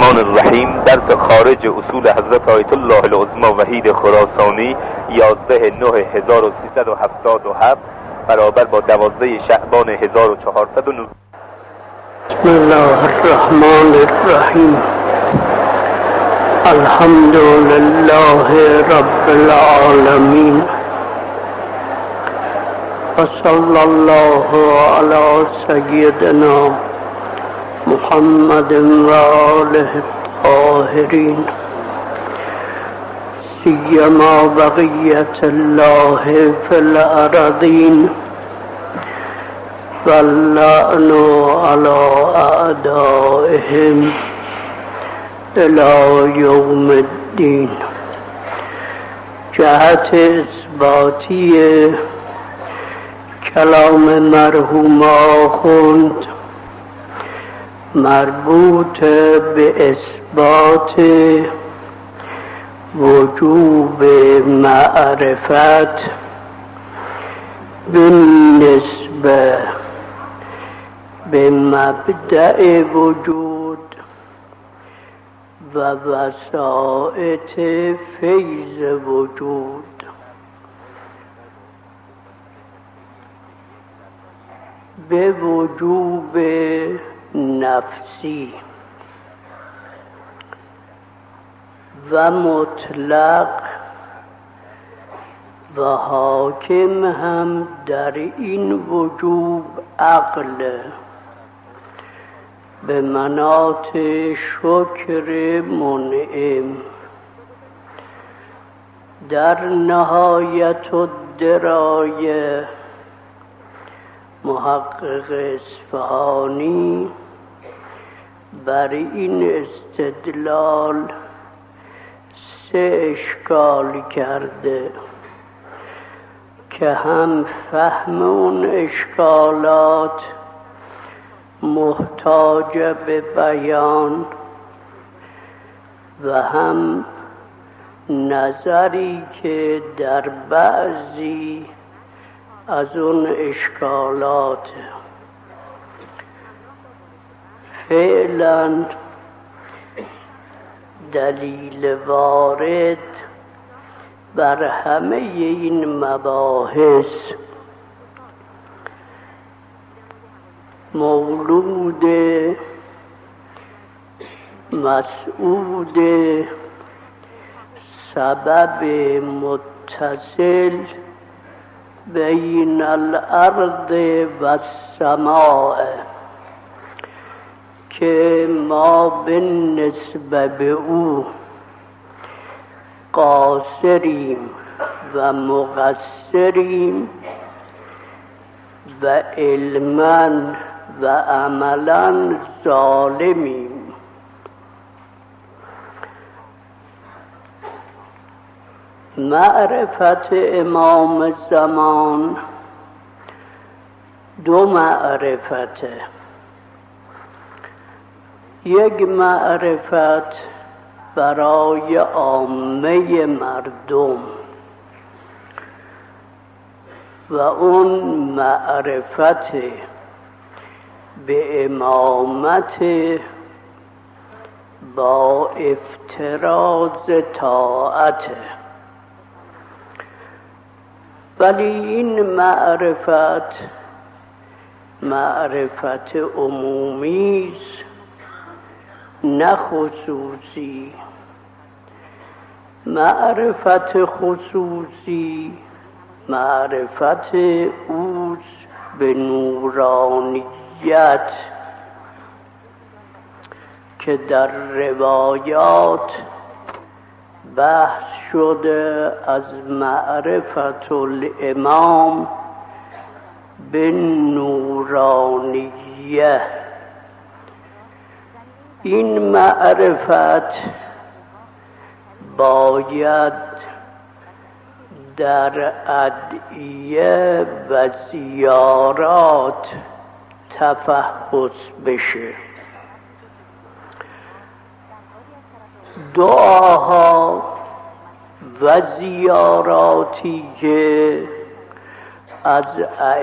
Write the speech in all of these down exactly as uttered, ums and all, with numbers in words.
الرحمن الرحیم. درس خارج اصول حضرت آیت الله العظمی وحید خراسانی یازده نه هزار و سیصد و هفتاد و هفت برابر با دوازده شعبان هزار و چهارصد و نه. بسم الله الرحمن الرحیم. الحمد لله رب العالمین و صلی الله علی سیدنا محمد و آله الطاهرین سیما بقیت الله فی الارضین واللعن علی اعدائهم الی یوم الدین. جهت اثباتی کلام مرحوم آخوند مربوط به اثبات وجوب معرفت بالنسبه به مبدأ وجود و وسائط فیض وجود. به وجوب نفسی و مطلق و حاکم هم در این وجوب عقل به مناط شکر منعم. در نهایت الدرایه محقق اصفهانی بر این استدلال سه اشکال کرده که هم فهم اون اشکالات محتاج به بیان و هم نظری که در بعضی از اون اشکالات فعلا دلیل وارد بر همه این مباحث مولود مسعود سبب متصل بین الارض و السماء که ما بالنسبه به او قاصریم و مقصریم و علما و عملا ظالمیم. معرفت امام زمان دو معرفته. یک معرفت برای عامه مردم و اون معرفت به امامت با افتراض طاعت. ولی این معرفت معرفت عمومی است نه خصوصی. معرفت خصوصی معرفت اوست به نورانیت که در روایات بحث شده از معرفت الامام به نورانیه. این معرفت باید در ادعیه و زیارات تفحص بشه. دعاها و زیاراتی که از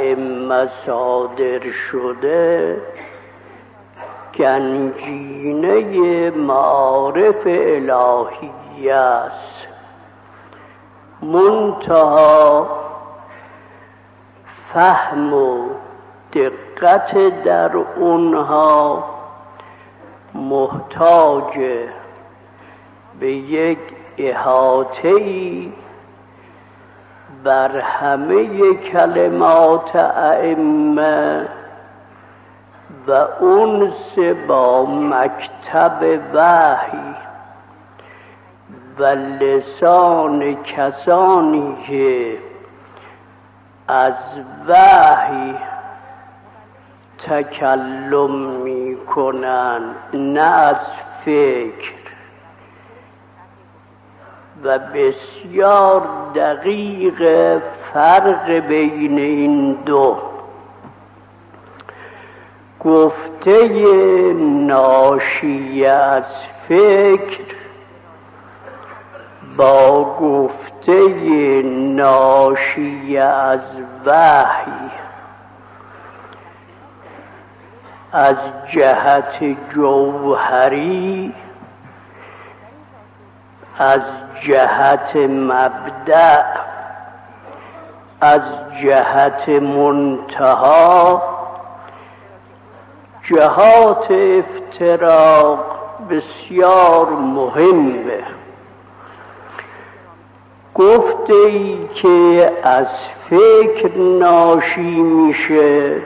ائمه صادر شده گنجینه همه معارف الهی است، منتها فهم و دقت در اونها محتاج به یک احاطه‌ای بر همه کلمات ائمه و انس با مکتب وحی و لسان کسانی که از وحی تکلم می کنند نه از فکر، و بسیار دقیق فرق بین این دو. گفته ناشی از فکر با گفته ناشی از وحی از جهت جوهری، از جهت مبدأ، از جهت منتها جهات افتراق بسیار مهمه. گفته ای که از فکر ناشی میشه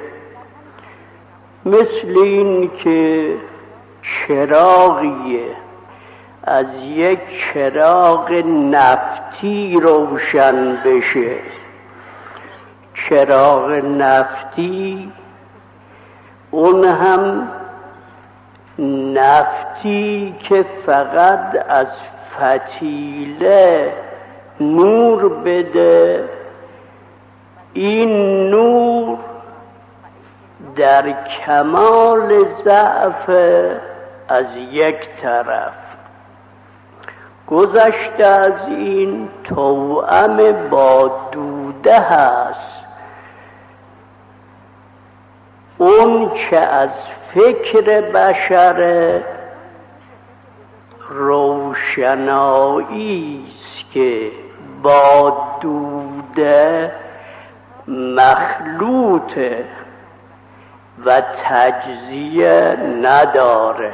مثل این که چراغیه از یک چراغ نفتی روشن بشه. چراغ نفتی اون هم نفتی که فقط از فتیله نور بده، این نور در کمال ضعف از یک طرف، گذشته از این توأم با دوده هست. اون که از فکر بشر روشنایی است که با دوده مخلوطه و تجزیه نداره،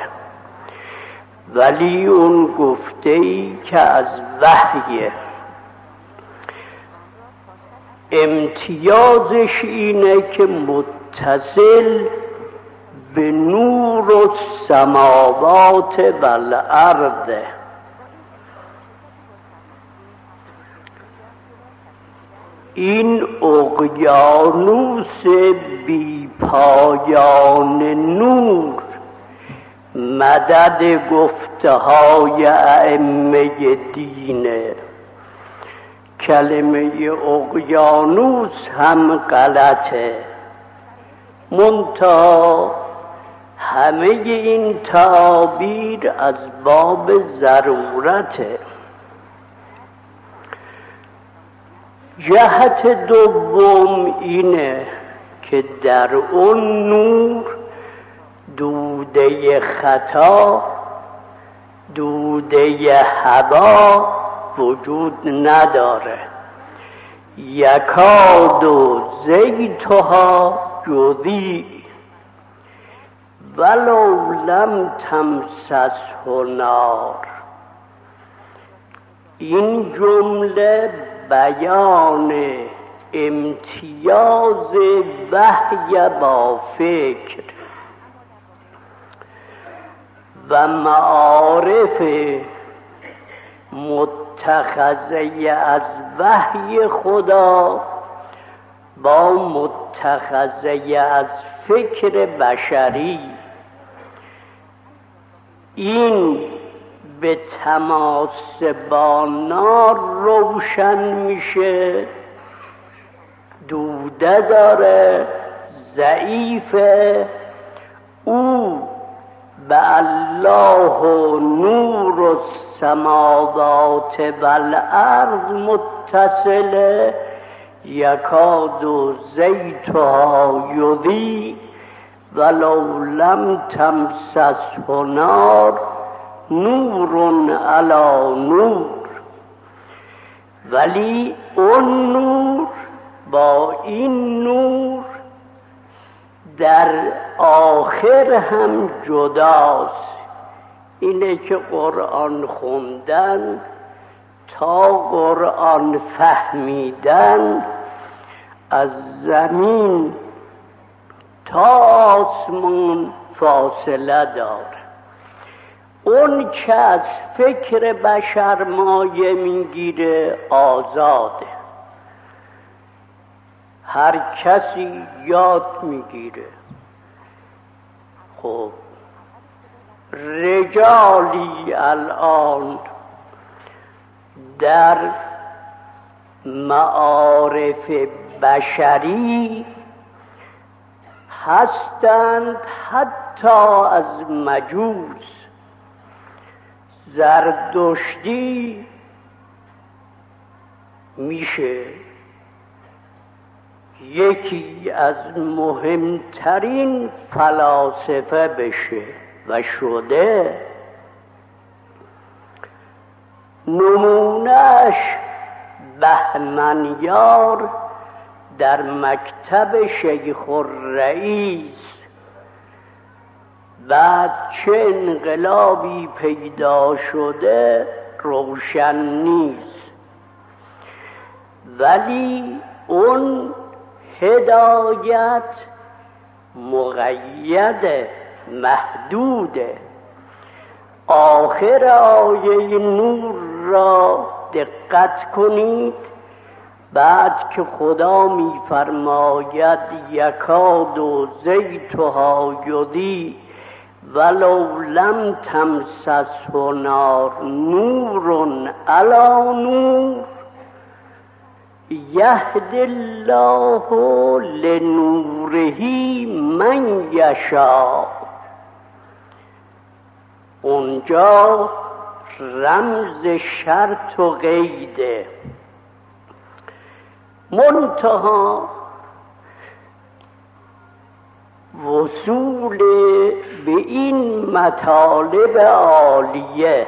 ولی اون گفته ای که از وحیه. امتیازش اینه که متصل به نور السماوات و الارض. این اقیانوس بی پایان نور مدد گفته های ائمه دینه. کلمه اقیانوس هم غلطه، منتها همه این تعابیر از باب ضرورته. جهت دوم اینه که در اون نور دوده خطا، دوده هوا وجود نداره. یکاد و زیتها یضیء ولو لم تمسسه نار. این جمله بیان امتیاز وحی با فکر و معارف متخذه از وحی خدا با متخذه از فکر بشری، این به تماس با نار روشن میشه. دوده داره، ضعیفه، او به الله و نور السماوات و الارض متصله. یکاد و زیتها یضیء ولو لم تمسسه نار نور علی نور. ولی اون نور با این نور در آخر هم جداست. اینه که قرآن خوندن تا قرآن فهمیدن از زمین تا آسمان فاصله داره. اون که از فکر بشر مایه میگیره آزاده، هر کسی یاد میگیره. خب رجالی الان در معارف بشری هستند، حتی از مجوس زردشتی میشه یکی از مهمترین فلاسفه بشه و شده. نمونهش بهمنیار در مکتب شیخ الرئیس بعد چه انقلابی پیدا شده روشن نیست، ولی اون هدایت مقید محدوده. آخر آیه نور را دقت کنید، بعد که خدا می‌فرماید یکاد و زیتها یضیء ولو لم تمسسه نار نور علی نور یهدی الله لنوره من یشاء. اونجا رمز شرط و قیده. منتها وصول به این مطالب عالیه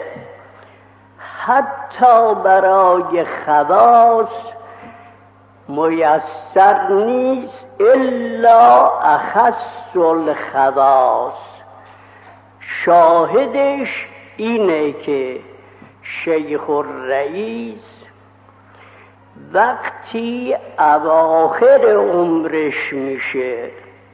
حتی برای خواص میسر نیست الا اخص الخواص. شاهدش اینه که شیخ الرئیس وقتی اواخر عمرش میشه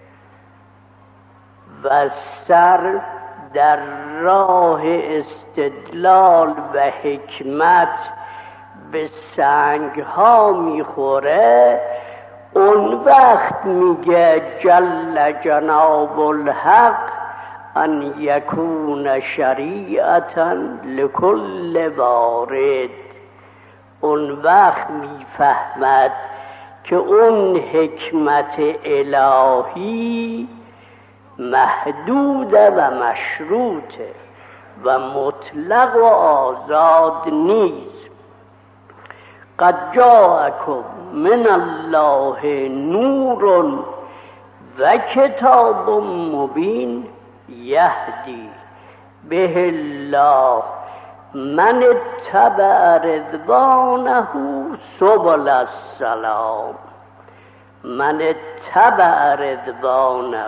و سر در راه استدلال و حکمت به سنگ ها میخوره، اون وقت میگه جل جناب الحق ان یکون شریعتا لکل وارد. اون وقت میفهمد که اون حکمت الهی محدوده و مشروطه و مطلق و آزاد نیست. قد جاءکم من الله نور و کتاب مبین یهدی به الله من اتبع رضوانه سبل السلام. من اتبع رضوانه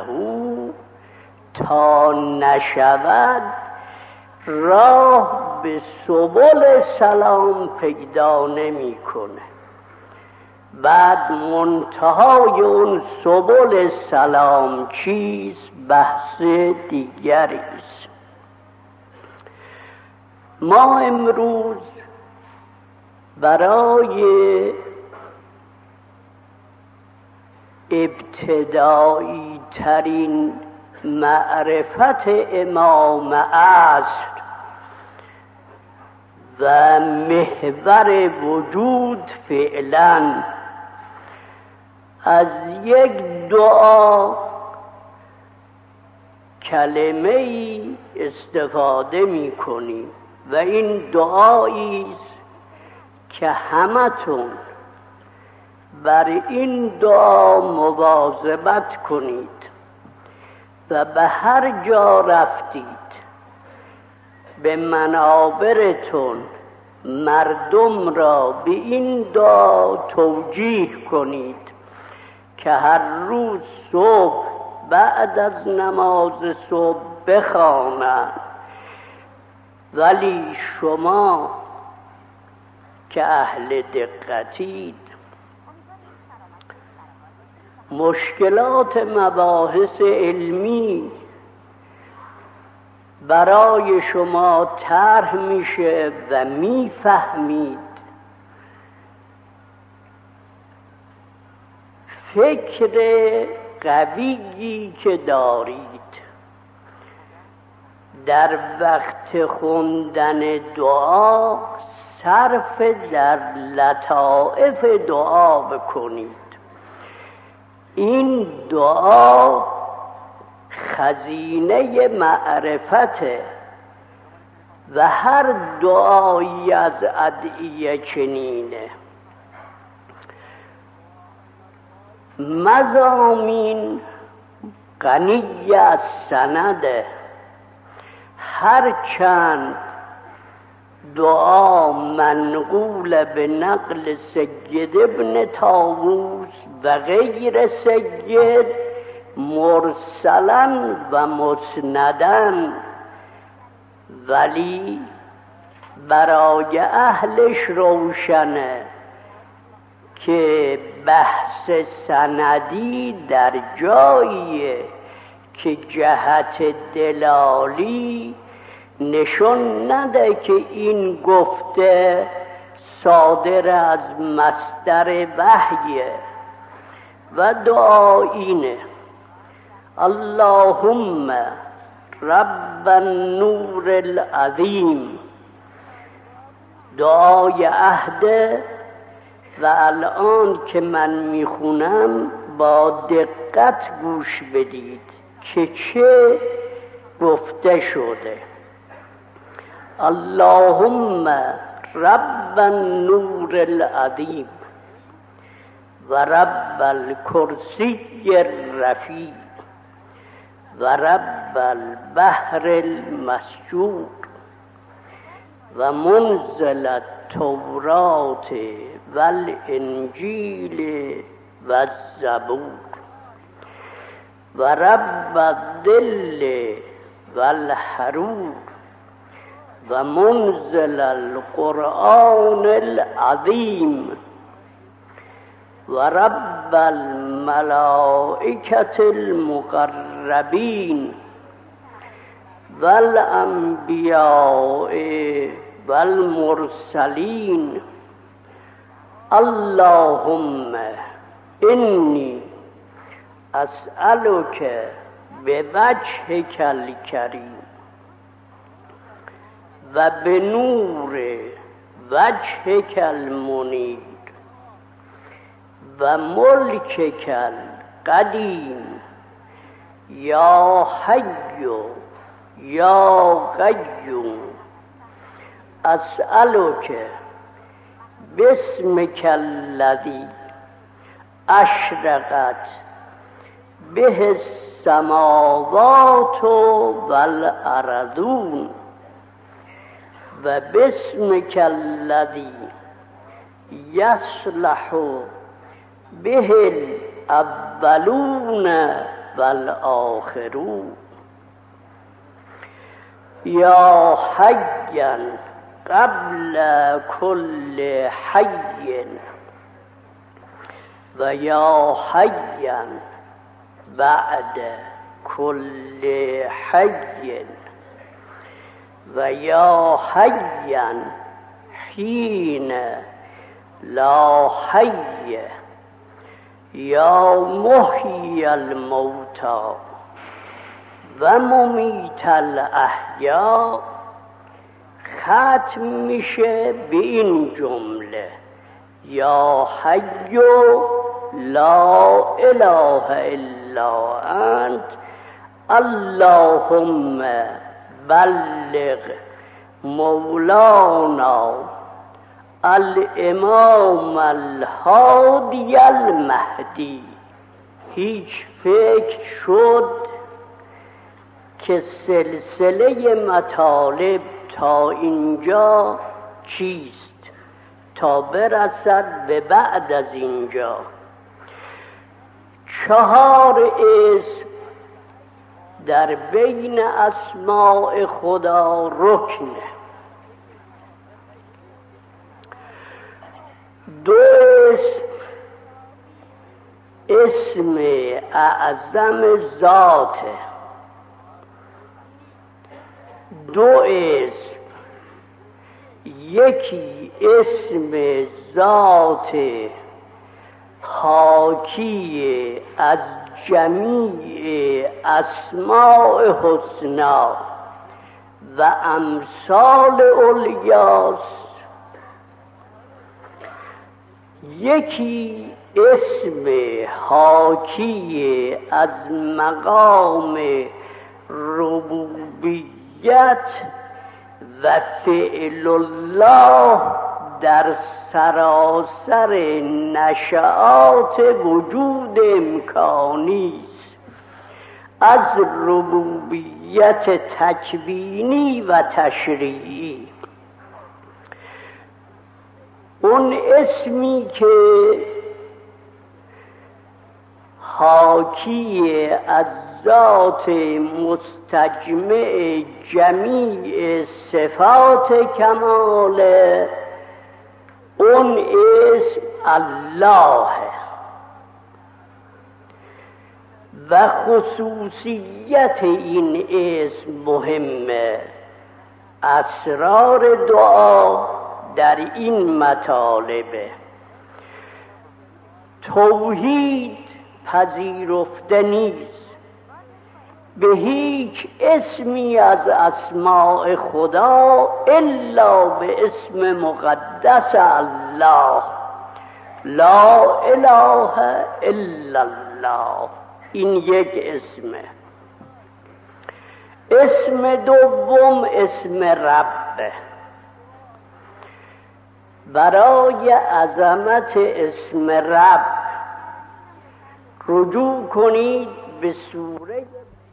تا نشود راه به سبل سلام پیدا نمی کنه. بعد منتهای اون سبل سلام چیست؟ بحث دیگری است. ما امروز برای ابتدایی ترین معرفت امام عصر و محور وجود فعلا از یک دعا کلمه استفاده می کنیم و این دعایی است که همتون بر این دعا مواظبت کنید. و به هر جا رفتید به منابرتون مردم را به این دعا توجیه کنید که هر روز صبح بعد از نماز صبح بخوانند. ولی شما که اهل دقتید مشکلات مباحث علمی برای شما طرح میشه و میفهمید. فکر قویی که دارید در وقت خوندن دعا صرف در لطائف دعا بکنید. این دعا خزینه معرفته و هر دعایی از ادعیه چنینه. مضامین غنی از سنده، هر چند دعا منقول به نقل سید ابن طاووس و غیر سید مرسلن و مسندن، ولی برای اهلش روشنه که بحث سندی در جاییه که جهت دلالی نشون نده که این گفته صادر از مصدر وحیه. و دعا اینه: اللهم رب النور العظیم. دعای عهده و الان که من میخونم با دقت گوش بدید که چه گفته شده. اللهم رب النور العظیم و رب الکرسی الرفیع و رب البحر المسجور و منزل التورات و الانجیل و الزبور و رب الظل و الحرور و منزل القرآن العظیم و رب الملائکة المقربین و الانبیاء و المرسلین. اللهم انی اسألک بوجهک الکریم و بنور وجهک المنیر و ملکک القدیم یا حی یا قیوم اسألک باسمک الذی اشرقت به السماوات والارضون و باسمک الذی یصلح به الاولون والآخرون یا حیا قبل کل حی و یا حیا بعد کل حی و یا حیا حین لا حی یا محیی الموتی و ممیت الاحیا. ختم میشه به این جمله: یا حی لا اله الا انت اللهم بلغ مولانا الامام الهادی المهدی. هیچ فکر شد که سلسله مطالب تا اینجا چیست تا برسد به بعد از اینجا. چهار اسم در بین اسماء خدا رکنه. دو اسم اسم اعظم ذاته، دو اسم یکی اسم ذات حاکی از جمیع اسماء حسنا و امثال اولیاست، یکی اسم حاکی از مقام ربوبیت و فعل الله در سراسر نشآت وجود امکانی است، از ربوبیت تکوینی و تشریعی. اون اسمی که حاکی از ذات مستجمع جمیع صفات کمال، اون اسم الله و خصوصیت این اسم مهمه. اسرار دعا در این مطالبه. توحید پذیرفته نیست به هیچ اسمی از اسماء خدا الا به اسم مقدس الله، لا اله الا الله. این یک اسمه. اسم دوم اسم رب. برای عظمت اسم رب رجوع کنید به سوره.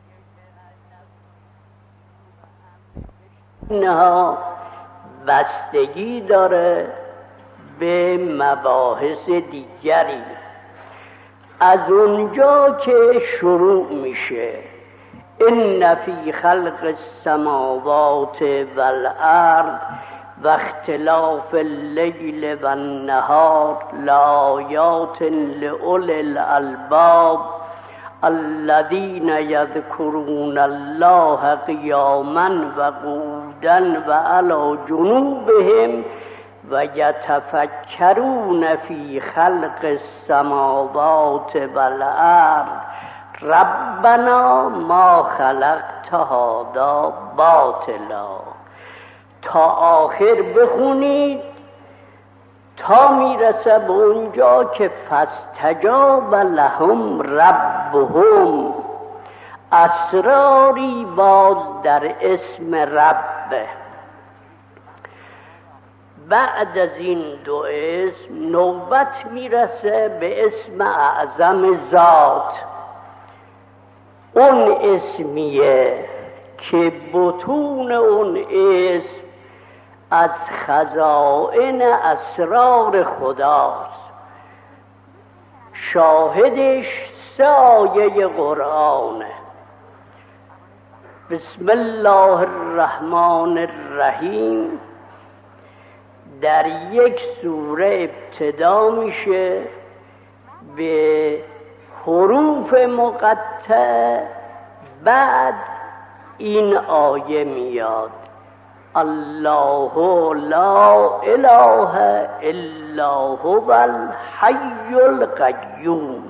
اینها بستگی داره به مباحث دیگری. از اونجا که شروع میشه ان فی خلق السماوات والارض و اختلاف اللیل و النهار لآیات لأولی الالباب الذین یذکرون الله قیاما و قعودا و علی جنوبهم و یتفکرون فی خلق السماوات والارض ربنا ما خلقت هذا باطلا. تا آخر بخونید تا میرسه به اونجا که فاستجاب لهم ربهم. اسراری باز در اسم رب. بعد از این دو اسم نوبت میرسه به اسم اعظم ذات. اون اسمیه که بطون اون اسم از خزائن اسرار خداست. شاهدش سه آیه قرآنه. بسم الله الرحمن الرحیم در یک سوره ابتدا میشه به حروف مقطع، بعد این آیه میاد الله لا اله الا هو الحی القیوم.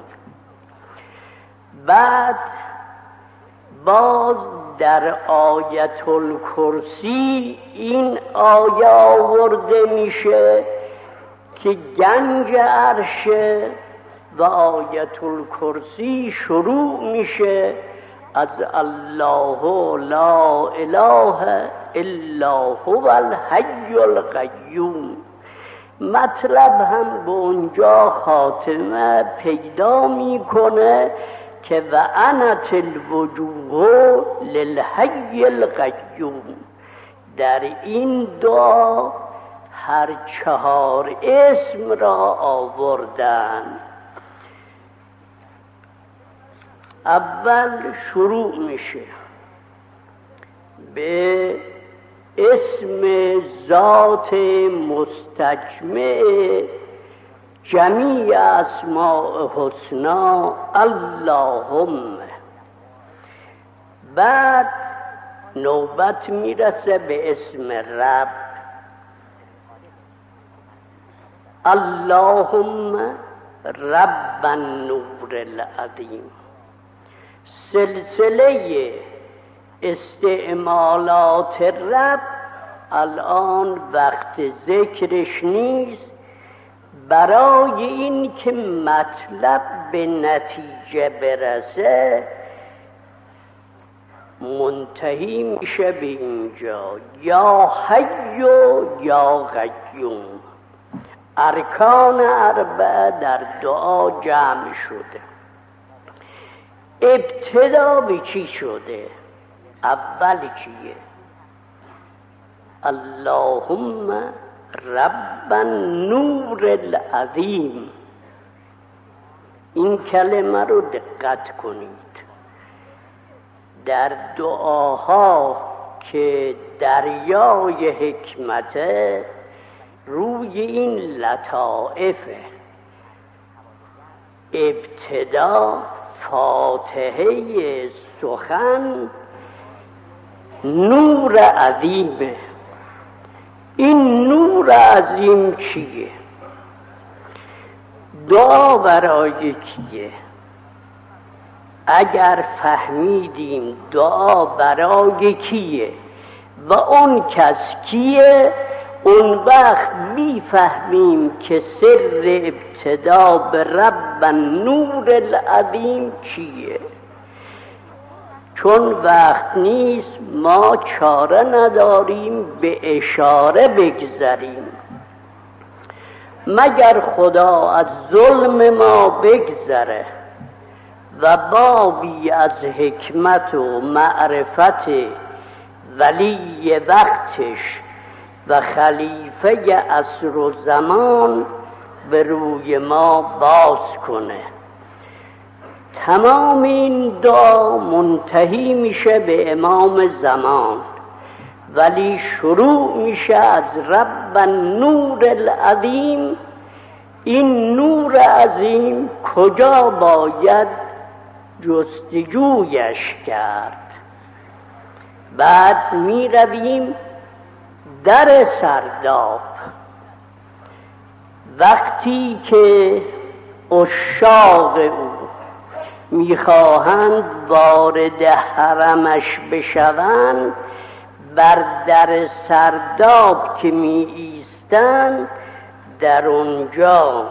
بعد باز در آیت الکرسی این آیه آورده میشه که گنج عرشه و آیت الکرسی شروع میشه از الله لا اله الا هو الحی القیوم. مطلب هم به اونجا خاتمه پیدا میکنه که و عنت الوجوه للحی القیوم. در این دعا هر چهار اسم را آوردن. اول شروع میشه به اسم ذات مستجمع جمیع اسماء حسنا اللهم. بعد نوبت میرسه به اسم رب اللهم رب النور العظیم. سلسله استعمالات رب الان وقت ذکرش نیست، برای این که مطلب به نتیجه برسه منتهی میشه به اینجا یا حی و یا قیوم. ارکان اربعه در دعا جمع شده. ابتدا به چی شده؟ اول چیه؟ اللهم رب النور العظیم. این کلمه رو دقت کنید. در دعاها که دریای حکمته روی این لطائفه. ابتدا فاتحه سخن نور عظیمه. این نور عظیم چیه؟ دعا برای کیه؟ اگر فهمیدیم دعا برای کیه و اون کس کیه، اون وقت میفهمیم که سر ابتدا به رب النور العظیم چیه. چون وقت نیست ما چاره نداریم به اشاره بگذریم، مگر خدا از ظلم ما بگذره و بابی از حکمت و معرفت ولی وقتش و خلیفه عصر و زمان به روی ما باز کنه. تمام این دعا منتهی میشه به امام زمان، ولی شروع میشه از رب النور العظیم. این نور عظیم کجا باید جستجویش کرد؟ بعد می رویم در سرداب. وقتی که عشاق او میخواهند وارد حرمش بشوند، بر در سرداب که می ایستند، در اونجا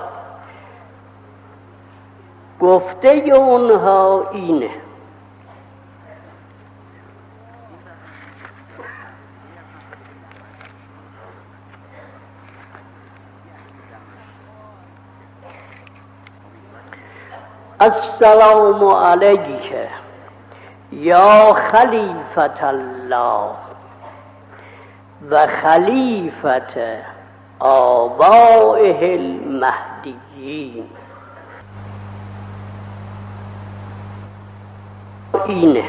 گفته اونها اینه: السلام علیک یا خلیفة الله و خلیفة آبائه المهدیین. اینه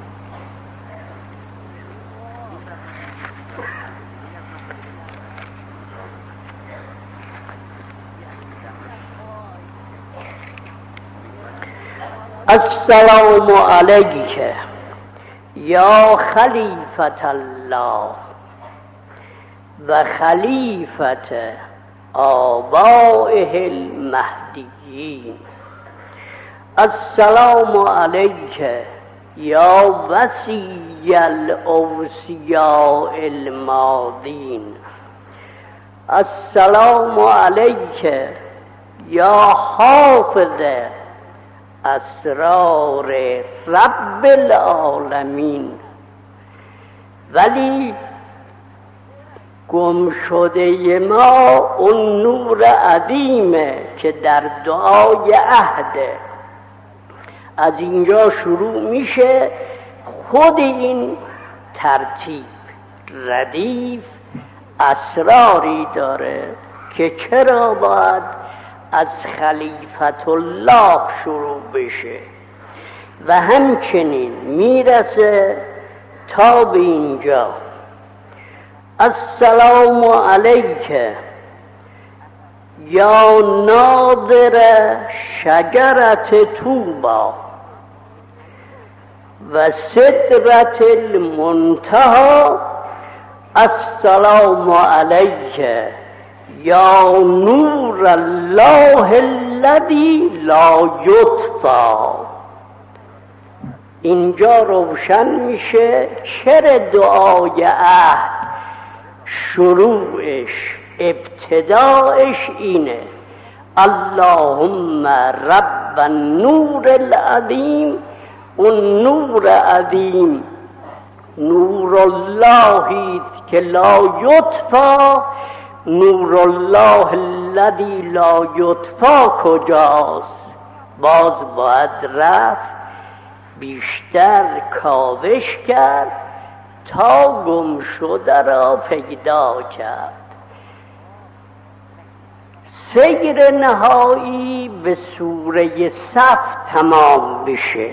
السلام علیک یا خلیفة الله و خلیفة آبائه المهدیین. السلام علیک یا وصی الاوصیاء الماضین. السلام علیک یا حافظ اسرار رب العالمین. ولی گم شده ما اون نور عظیمه که در دعای عهده. از اینجا شروع میشه. خود این ترتیب ردیف اسراری داره که چرا باید از خلیفت الله شروع بشه و همچنین میرسه تا به اینجا: السلام علیک یا ناظر شجرت طوبی و سدرت المنتهی، السلام علیک یا نور الله الذی لا یطفی. اینجا روشن میشه چرا دعای عهد شروعش ابتدایش اینه: اللهم رب النور العظیم. اون نور عظیم نور اللهی که لا یطفی. نور الله الذی لا یطفی کجاست؟ باز باید رفت بیشتر کاوش کرد تا گم شده را پیدا کرد. سیر نهایی به سوره صف تمام بشه.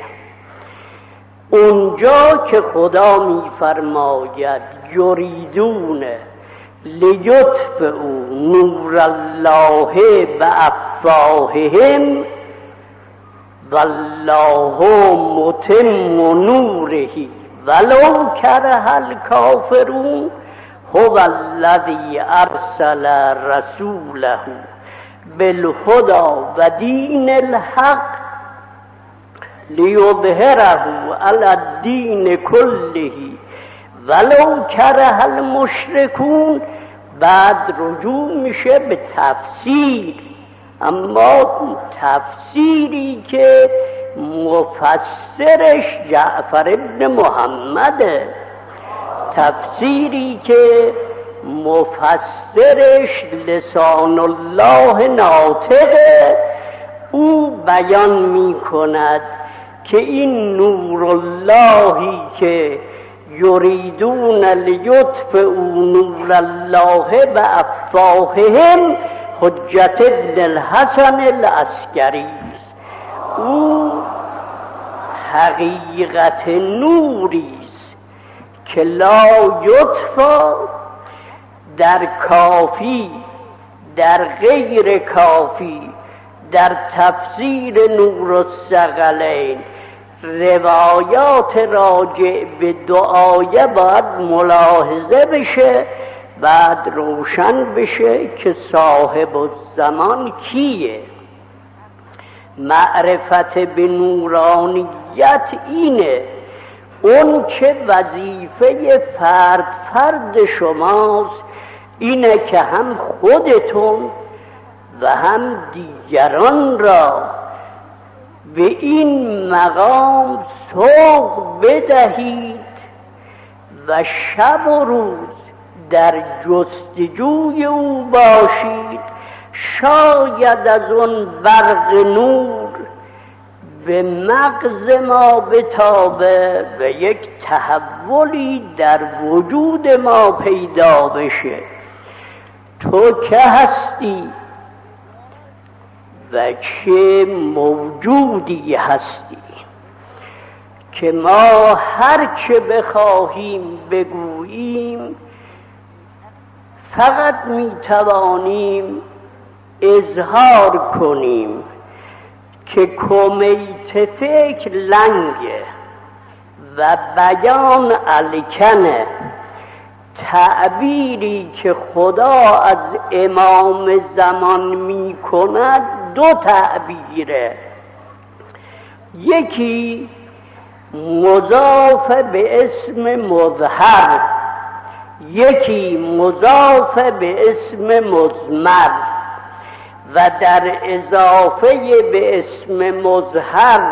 اونجا که خدا میفرماید یریدون لیطفئوا نور الله بافواههم والله متم نوره ولو کره الکافرون هو الذی ارسل رسوله بالهدى و دین الحق لیظهره علی الدین کله ولو کره المشرکون. بعد رجوع میشه به تفسیر، اما تفسیری که مفسرش جعفر ابن محمده، تفسیری که مفسرش لسان الله ناطقه، او بیان میکند که این نور اللهی که یریدون لیطفئوا نور الله بافواههم حجت ابن الحسن العسکری است. او حقیقت نوری است که لا یطفی، در کافی، در غیر کافی، در تفسیر نور الثقلین روایات راجع به دعایه باید ملاحظه بشه، بعد روشن بشه که صاحب الزمان کیه. معرفت به نورانیت اینه، اون که وظیفه فرد فرد شماست اینه که هم خودتون و هم دیگران را به این مقام سوق بدهید و شب و روز در جستجوی او باشید. شاید از اون برق نور به مغز ما بتابه و یک تحولی در وجود ما پیدا بشه. تو که هستی و چه موجودی هستی که ما هر چه بخواهیم بگوییم فقط میتوانیم اظهار کنیم که کمیت فکر لنگه و بیان الکنه. تعبیری که خدا از امام زمان می کند دو تعبیره، یکی مضاف به اسم مظهر، یکی مضاف به اسم مضمر. و در اضافه به اسم مظهر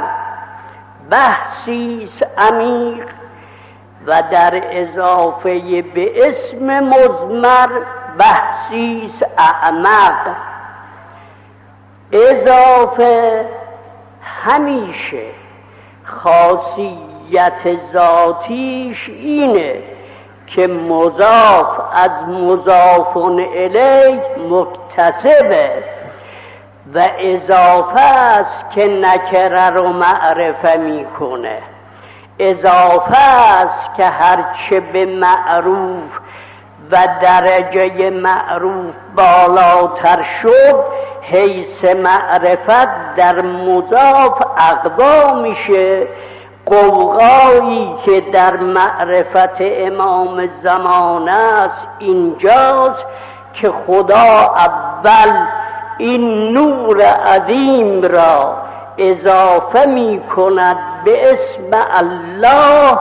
بحثی عمیق و در اضافه به اسم مضمر بحثی اعمق. اضافه همیشه خاصیت ذاتیش اینه که مضاف از مضاف الیه مکتسبه و اضافه است که نکره رو معرفه میکنه. اضافه است که هرچه به معروف و درجه معروف بالاتر شد حیث معرفت در مضاف اقوا میشه. قوقایی که در معرفت امام زمان است اینجاست که خدا اول این نور عظیم را اضافه می کند به اسم الله.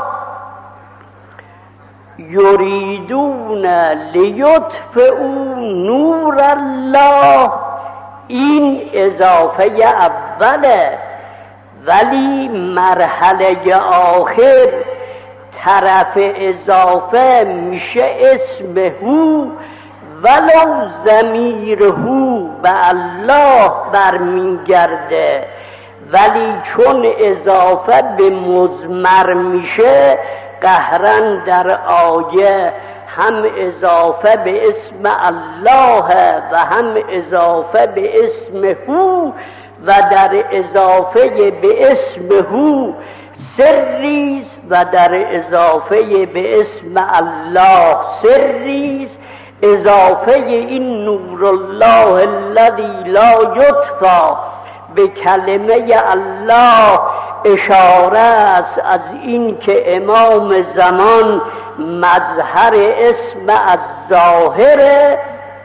یریدون لیطفئوا نور الله، این اضافه اوله، ولی مرحله آخر طرف اضافه میشه اسمهو ولو ضمیرهو به الله برمیگرده، ولی چون اضافه به مضمر میشه قهرن در آیه هم اضافه به اسم الله و هم اضافه به اسمهو و در اضافه به اسمهو سریست و در اضافه به اسم الله سریست. اضافه این نور الله الذی لا یطفی به کلمه الله اشاره است از این که امام زمان مظهر اسم از ظاهره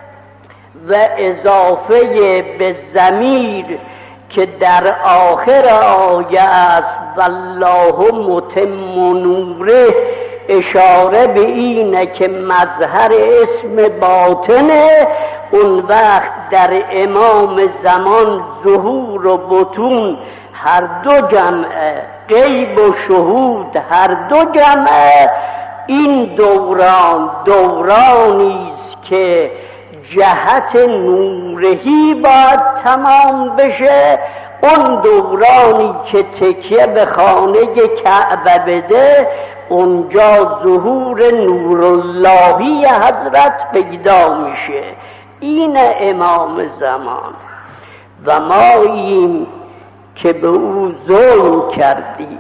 و اضافه به ضمیر که در آخر آیه است والله متم نوره اشاره به اینه که مظهر اسم باطنه. اون وقت در امام زمان ظهور و بطون هر دو جمعه، غیب و شهود هر دو جمعه. این دوران دورانی است که جهت نورهی باید تمام بشه. اون دورانی که تکیه به خانه کعبه بده اونجا ظهور نور اللهی حضرت پیدا میشه. این امام زمان و ما این که به او ظلم کردیم،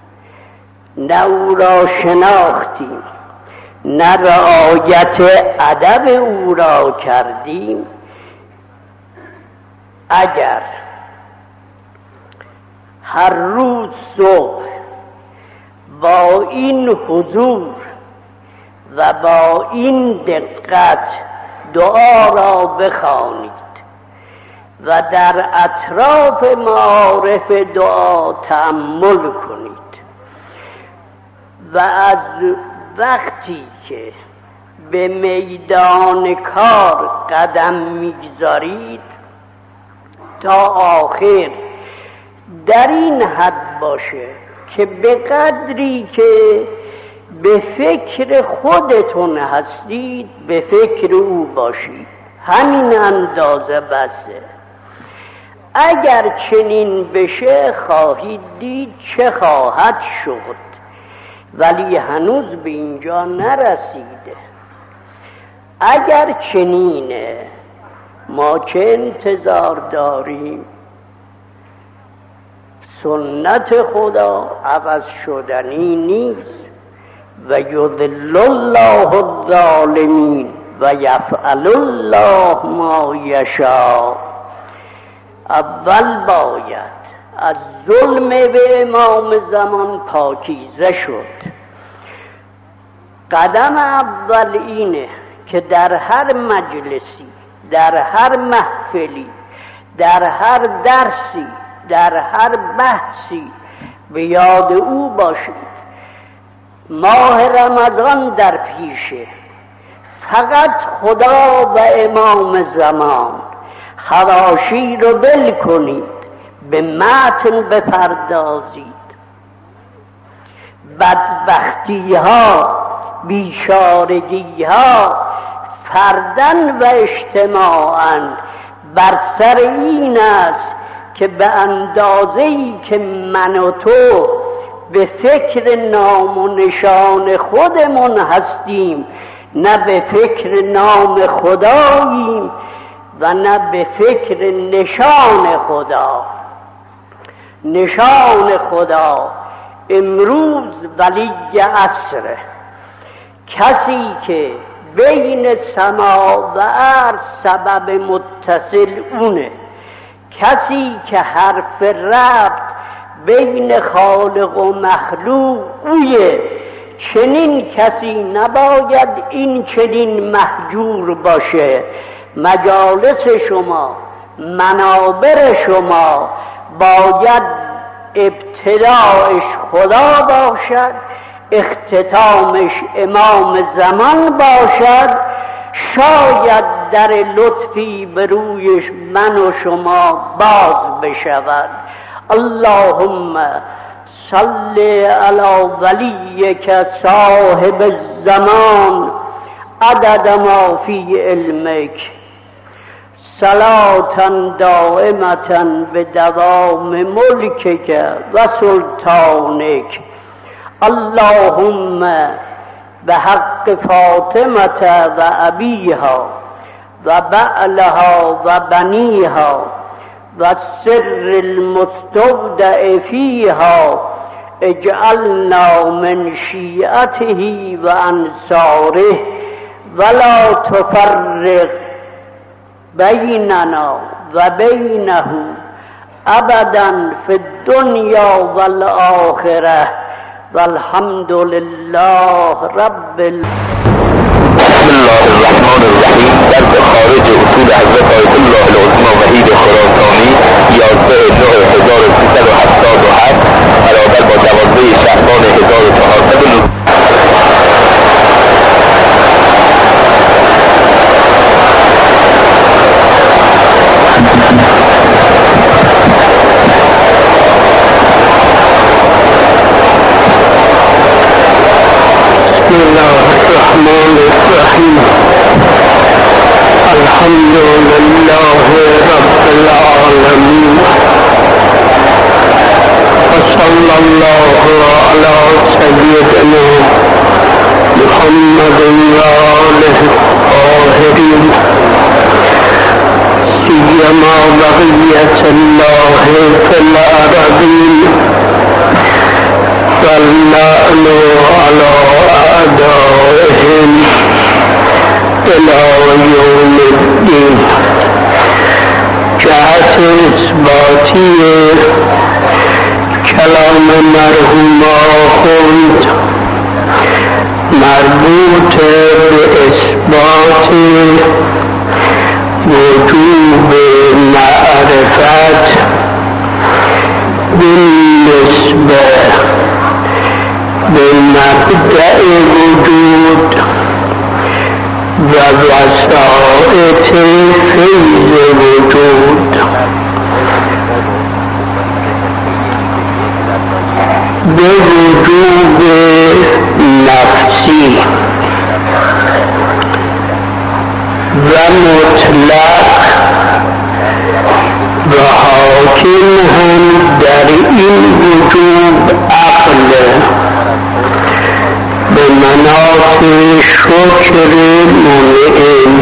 نه او را شناختیم، نه رعایت ادب او را کردیم. اگر هر روز صبح با این حضور و با این دقت دعا را بخوانید و در اطراف معارف دعا تأمل کنید و از وقتی که به میدان کار قدم میگذارید تا آخر در این حد باشه که به قدری که به فکر خودتون هستید به فکر او باشید. همین اندازه بسه. اگر چنین بشه خواهید دید چه خواهد شد، ولی هنوز به اینجا نرسیده. اگر چنینه ما چه انتظار داریم؟ سنت خدا عوض شدنی نیست. و یضل الله الظالمین و یفعل الله ما یشاء. اول باید از ظلم به امام زمان پاکیزه شد. قدم اول اینه که در هر مجلسی، در هر محفلی، در هر درسی، در هر بحثی به یاد او باشید. ماه رمضان در پیشه، فقط خدا و امام زمان. حواشی رو بل کنید، به متن بپردازید. بدبختی ها، بیچارگی ها فردن و اجتماعاً بر سر این است که به اندازه‌ای که من و تو به فکر نام و نشان خودمون هستیم، نه به فکر نام خداییم و نه به فکر نشان خدا. نشان خدا امروز ولی عصره، کسی که بین سما و عرض سبب متصل اونه، کسی که حرف ربط بین خالق و مخلوق اویه. چنین کسی نباید این چنین محجور باشه. مجالس شما، منابر شما باید ابتدایش خدا باشد، اختتامش امام زمان باشد. شاید در لطفی به رویش من و شما باز بشود. اللهم صل علی ولیک صاحب الزمان عدد ما فی علمک صلاة دائمة بدوام ملکک و سلطانک. اللهم بحق فاطمة و ابیها و بعلها و بنیها و سر المستودع فیها اجعلنا من شیعته و انصاره ولا تفرق بیننا و بینه ابدا فی الدنیا والآخره والحمد لله رب العالمین. بسم الله الرحمن الرحیم. در خارج اصول حضرت آیت الله العظمی وحید خراسانی یازده نه هزار و سیصد و هفتاد و هفت برابر با دوازده شعبان هزار و چهارصد و نه. بسم الله الرحمن الرحیم. الحمد لله رب العالمین و صلی الله علی سیدنا محمد و آله الطاهرین سیما بقیة الله فی الارضین واللعن على أعدائهم إلى يوم الدين. جهت اثباتی کلام مرحوم آخوند مربوط به اثبات وجوب معرفت بالنسبه به مبدأ وجود و وسائط فیض وجود. به وجود نفسی و مطلق و حاکم هم در این وجود عقل به مناط شکر منعم.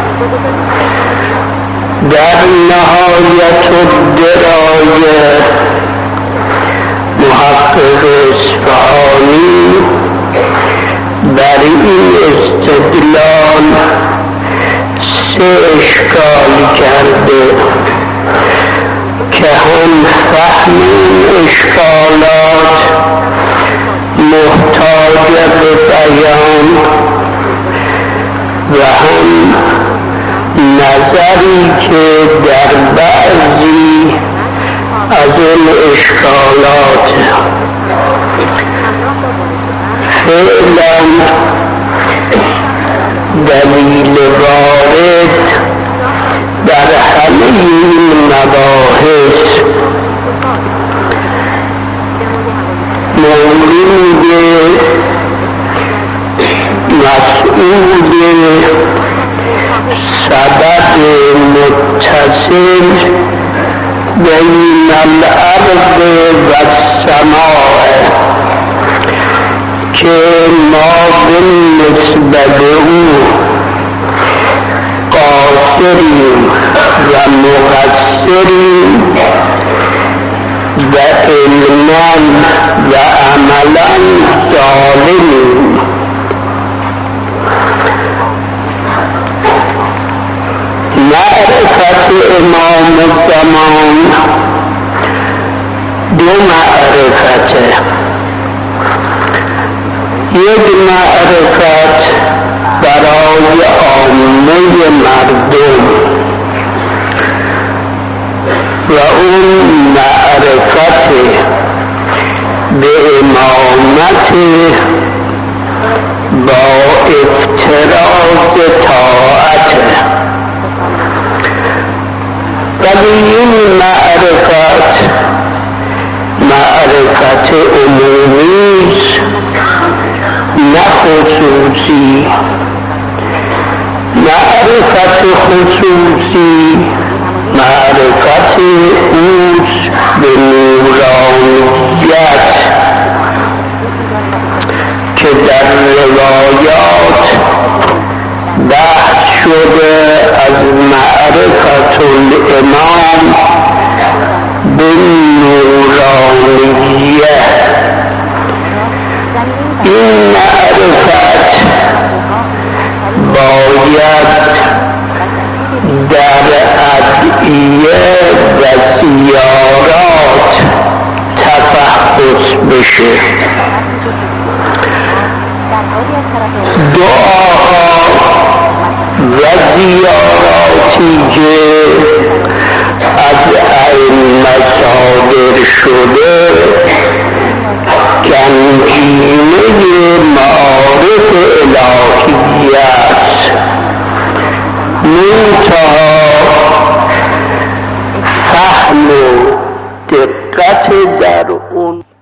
در نهایت الدرایه محقق اصفهانی بر این استدلال سه اشکال کرده که هم فهم این اشکالات محتاج به بیان و هم نظری که در بعضی از این اشکالات فعلا دلیل وارد در همه این مباحث مورد مسئول سبب متصل بین الارض و السماء که ما به نسبت او قاصریم و مقصریم و علما و عملا ظالمیم. معرفت امام الزمان دو معرفته. یک معرفت برای عامه مردم و اون معرفت به امامت با افتراض طاعت، ولی این معرفت معرفت عمومی نه خصوصی. معرفت خصوصی معرفت اوست به نورانیت که در روایات بحث شده از معرفت الامام به نورانیت. این معرفت باید در ادعیه و زیارات تفحص بشه. دعاها و زیاراتی که از ائمه صادر شده گنجینه معارف الهی است، منتها فهم و دقت در اون